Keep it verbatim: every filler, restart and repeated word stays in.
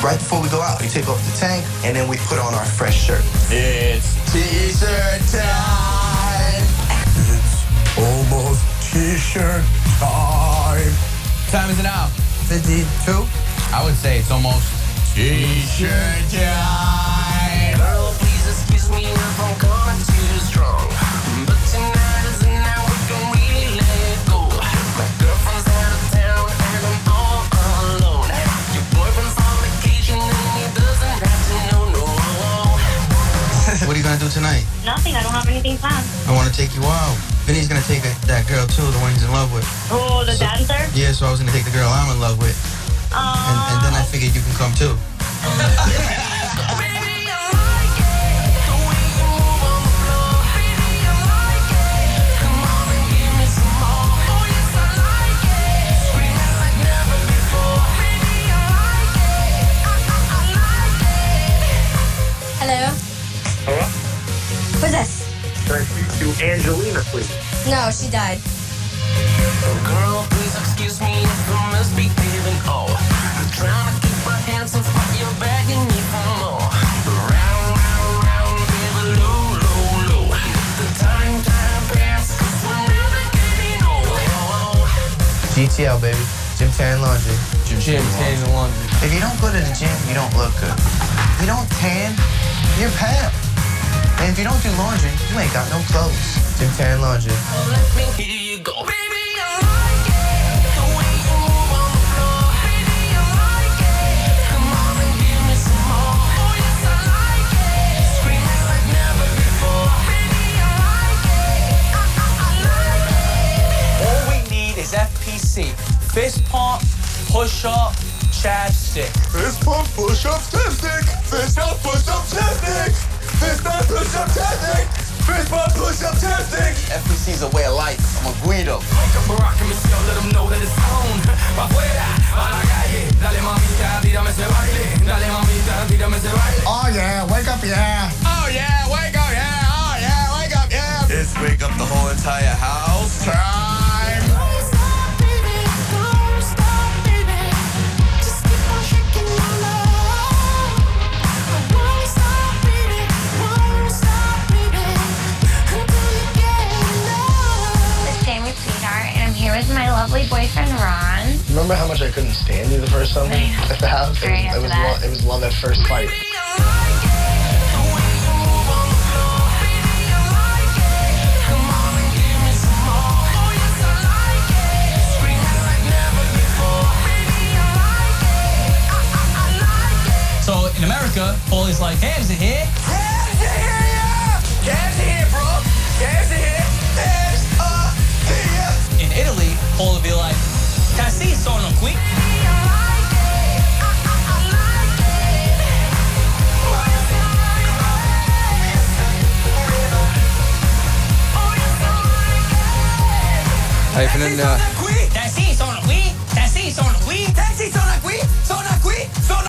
right before we go out, we take off the tank, and then we put on our fresh shirt. It's T-shirt time. It's almost T-shirt time. Time is it now? fifty-two. I would say it's almost T-shirt time. Girl, please excuse me if I'm going too strong. But tonight is the night we can really let it go. My girlfriend's out of town and I'm all alone. Your boyfriend's on vacation and he doesn't have to know, no. What are you gonna do tonight? Nothing. I don't have anything planned. I want to take you out. Vinny's gonna take a, that girl too, the one he's in love with. Oh, the So- dancer? Yeah, so I was gonna take the girl I'm in love with, Uh, and, and then I figured you can come too. Baby, I like it. The way you move on the floor. Baby, I like it. Come on and give me some more. Oh, yes, I like it. Screaming like never before. Baby, I like it. I, I, I like it. Hello? Hello? Who's this? Can I speak to Angelina, please? No, she died. Girl, please excuse me if I misbehaving. Oh, I'm trying to keep my hands off, but you're begging me for more. Round, round, round, baby, low, low, low. The time, time pass, 'cause we're never getting old. G T L, baby. Gym Tan Laundry. Gym Tan Laundry. If you don't go to the gym, you don't look good. If you don't tan, you're pale. And if you don't do laundry, you ain't got no clothes. Gym Tan Laundry. Oh, let me hear you go. Baby, I like it. The way you move on the floor. Baby, I like it. Come on and give me some more. Oh, yes, I like it. Screaming like never before. Baby, I like it. I, I, I like it. All we need is F P C. Fist pump, push up, chapstick. Fist pump, push up, chapstick. Fist up, push up, chapstick. Fist up, push up, chapstick. Fist pump, push up, chapstick. F P C's a way of life. I'm a Guido. Wake up Barack and Michelle, let them know that it's on. Pa' fuera, a la calle. Dale mamita, tírame ese baile. Dale mamita, tírame ese baile. Oh yeah, wake up, yeah. Oh yeah, wake up, yeah. Oh yeah, wake up, yeah. It's wake up the whole entire house. Time. Don't stop, baby. Don't stop, baby. Just keep on shaking your love. I won't stop, baby. Won't stop, baby. Until you get enough. It's Jamie, sweetheart, and I'm here with my lovely boyfriend, Ron. Remember how much I couldn't stand you the first time I know. at the house? It Right was, after it, was that. lo- it was love at first fight. Baby, I like it. The way you move on the floor. Baby, I like it. Come on and give me some more. Oh, yes, I like it. Screaming like never before. Baby, I like it. I, I, I like it. So in America, Paulie's like, hands in here. Hands in here, yeah. Hands in here, bro. Hands in here. Hands up here. In Italy, Paul would be like, can I see sono qui? Baby, I like it. I, I, I like it. Oh, yes, I like it. Oh, yes, I like it. Hey, if you're in, uh, Can I see sono qui? Can I see sono qui?